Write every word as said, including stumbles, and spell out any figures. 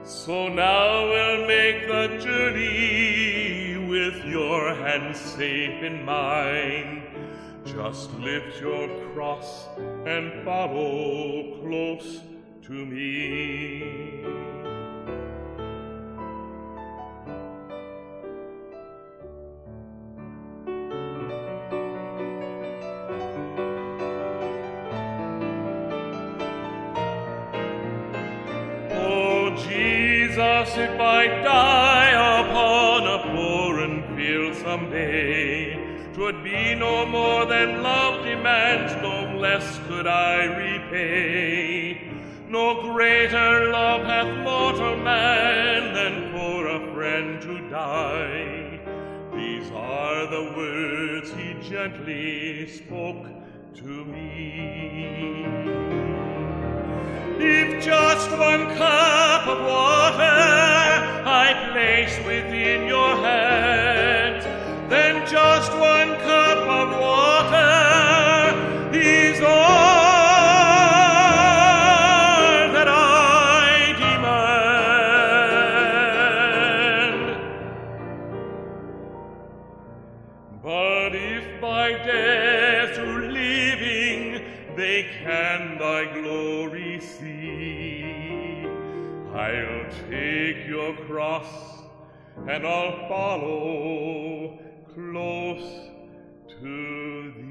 So now we'll make the journey with your hand safe in mine. Just lift your cross and follow close to me. Oh, Jesus, if I die upon a foreign field someday, 'twould be no more than love demands, no less could I repay. No greater love hath mortal man than for a friend to die. These are the words he gently spoke to me. If just one cup of water I place within your hand, then just one cup of water is all that I demand. But if by death to living they can thy glory see, I'll take your cross and I'll follow close to thee.